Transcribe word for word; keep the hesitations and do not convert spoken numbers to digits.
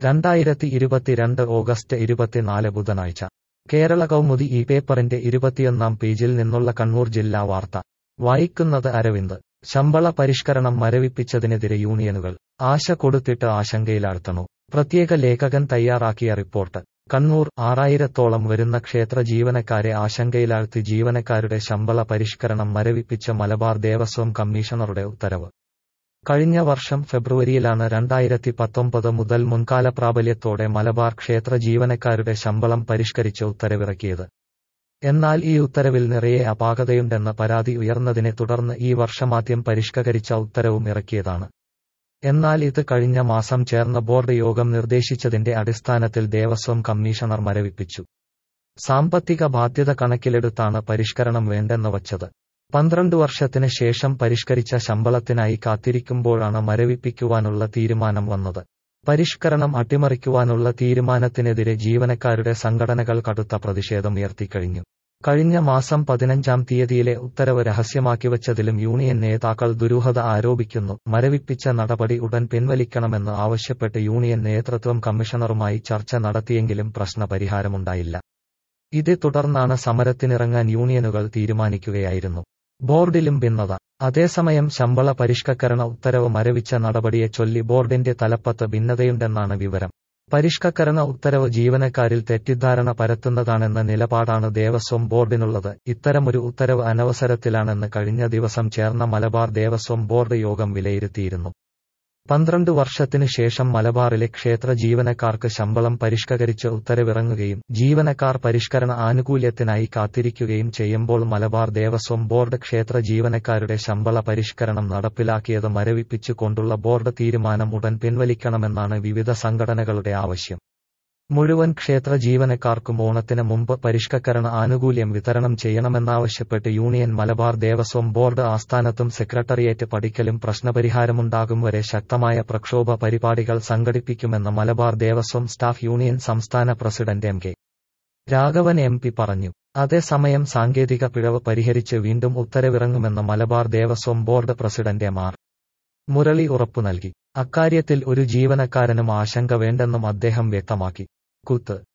രണ്ടായിരത്തി ഇരുപത്തിരണ്ട് ഓഗസ്റ്റ് ഇരുപത്തിനാല് ബുധനാഴ്ച കേരള കൗമുദി ഈ പേപ്പറിന്റെ ഇരുപത്തിയൊന്നാം പേജിൽ നിന്നുള്ള കണ്ണൂർ ജില്ലാ വാർത്ത വായിക്കുന്നത് അരവിന്ദ്. ശമ്പള പരിഷ്കരണം മരവിപ്പിച്ചതിനെതിരെ യൂണിയനുകൾ ആശ കൊടുത്തിട്ട് ആശങ്കയിലാഴ്ത്തണു. പ്രത്യേക ലേഖകൻ തയ്യാറാക്കിയ റിപ്പോർട്ട്. കണ്ണൂർ. ആറായിരത്തോളം വരുന്ന ക്ഷേത്ര ജീവനക്കാരെ ആശങ്കയിലാഴ്ത്തി ജീവനക്കാരുടെ ശമ്പള പരിഷ്കരണം മരവിപ്പിച്ച മലബാർ ദേവസ്വം കമ്മീഷണറുടെ ഉത്തരവ്. കഴിഞ്ഞ വർഷം ഫെബ്രുവരിയിലാണ് രണ്ടായിരത്തി പത്തൊമ്പത് മുതൽ മുൻകാല പ്രാബല്യത്തോടെ മലബാർ ക്ഷേത്ര ജീവനക്കാരുടെ ശമ്പളം പരിഷ്കരിച്ച് ഉത്തരവിറക്കിയത്. എന്നാൽ ഈ ഉത്തരവിൽ നിറയെ അപാകതയുണ്ടെന്ന പരാതി ഉയർന്നതിനെ തുടർന്ന് ഈ വർഷമാദ്യം പരിഷ്കരിച്ച ഉത്തരവും ഇറക്കിയതാണ്. എന്നാൽ ഇത് കഴിഞ്ഞ മാസം ചേർന്ന ബോർഡ് യോഗം നിർദ്ദേശിച്ചതിന്റെ അടിസ്ഥാനത്തിൽ ദേവസ്വം കമ്മീഷണർ മരവിപ്പിച്ചു. സാമ്പത്തിക ബാധ്യത കണക്കിലെടുത്താണ് പരിഷ്കരണം വേണ്ടെന്ന് വച്ചത്. പന്ത്രണ്ട് വർഷത്തിന് ശേഷം പരിഷ്കരിച്ച ശമ്പളത്തിനായി കാത്തിരിക്കുമ്പോഴാണ് മരവിപ്പിക്കുവാനുള്ള തീരുമാനം വന്നത്. പരിഷ്കരണം അട്ടിമറിക്കുവാനുള്ള തീരുമാനത്തിനെതിരെ ജീവനക്കാരുടെ സംഘടനകൾ കടുത്ത പ്രതിഷേധം ഉയർത്തിക്കഴിഞ്ഞു. കഴിഞ്ഞ മാസം പതിനഞ്ചാം തീയതിയിലെ ഉത്തരവ് രഹസ്യമാക്കിവച്ചതിലും യൂണിയൻ നേതാക്കൾ ദുരൂഹത ആരോപിക്കുന്നു. മരവിപ്പിച്ച നടപടി ഉടൻ പിൻവലിക്കണമെന്ന് ആവശ്യപ്പെട്ട് യൂണിയൻ നേതൃത്വം കമ്മീഷണറുമായി ചർച്ച നടത്തിയെങ്കിലും പ്രശ്നപരിഹാരമുണ്ടായില്ല. ഇതേ തുടർന്നാണ് സമരത്തിനിറങ്ങാൻ യൂണിയനുകൾ തീരുമാനിക്കുകയായിരുന്നു. ബോർഡിലും ഭിന്നത. അതേസമയം ശമ്പള പരിഷ്കരണ ഉത്തരവ് മരവിച്ച നടപടിയെ ചൊല്ലി ബോർഡിന്റെ തലപ്പത്ത് ഭിന്നതയുണ്ടെന്നാണ് വിവരം. പരിഷ്കരണ ഉത്തരവ് ജീവനക്കാരിൽ തെറ്റിദ്ധാരണ പരത്തുന്നതാണെന്ന നിലപാടാണ് ദേവസ്വം ബോർഡിനുള്ളത്. ഇത്തരമൊരു ഉത്തരവ് അനവസരത്തിലാണെന്ന് കഴിഞ്ഞ ദിവസം ചേർന്ന മലബാർ ദേവസ്വം ബോർഡ് യോഗം വിലയിരുത്തിയിരുന്നു. പന്ത്രണ്ട് വർഷത്തിനു ശേഷം മലബാറിലെ ക്ഷേത്ര ജീവനക്കാർക്ക് ശമ്പളം പരിഷ്കരിച്ച് ഉത്തരവിറങ്ങുകയും ജീവനക്കാർ പരിഷ്കരണ ആനുകൂല്യത്തിനായി കാത്തിരിക്കുകയും ചെയ്യുമ്പോൾ മലബാർ ദേവസ്വം ബോർഡ് ക്ഷേത്ര ജീവനക്കാരുടെ ശമ്പള പരിഷ്കരണം നടപ്പിലാക്കിയത് മരവിപ്പിച്ചു കൊണ്ടുള്ള ബോർഡ് തീരുമാനം ഉടൻ പിൻവലിക്കണമെന്നാണ് വിവിധ സംഘടനകളുടെ ആവശ്യം. മുഴുവൻ ക്ഷേത്ര ജീവനക്കാർക്കും ഓണത്തിന് മുമ്പ് പരിഷ്കരണ ആനുകൂല്യം വിതരണം ചെയ്യണമെന്നാവശ്യപ്പെട്ട് യൂണിയൻ മലബാർ ദേവസ്വം ബോർഡ് ആസ്ഥാനത്തും സെക്രട്ടറിയേറ്റ് പടിക്കലും പ്രശ്നപരിഹാരമുണ്ടാകും വരെ ശക്തമായ പ്രക്ഷോഭ പരിപാടികൾ സംഘടിപ്പിക്കുമെന്ന് മലബാർ ദേവസ്വം സ്റ്റാഫ് യൂണിയൻ സംസ്ഥാന president M K Raghavan M P പറഞ്ഞു. അതേസമയം സാങ്കേതിക പിഴവ് പരിഹരിച്ച് വീണ്ടും ഉത്തരവിറങ്ങുമെന്ന് Malabar Devaswom board president M R Murali ഉറപ്പു നൽകി. അക്കാര്യത്തിൽ ഒരു ജീവനക്കാരനും ആശങ്ക വേണ്ടെന്നും അദ്ദേഹം വ്യക്തമാക്കി. കുത്ത്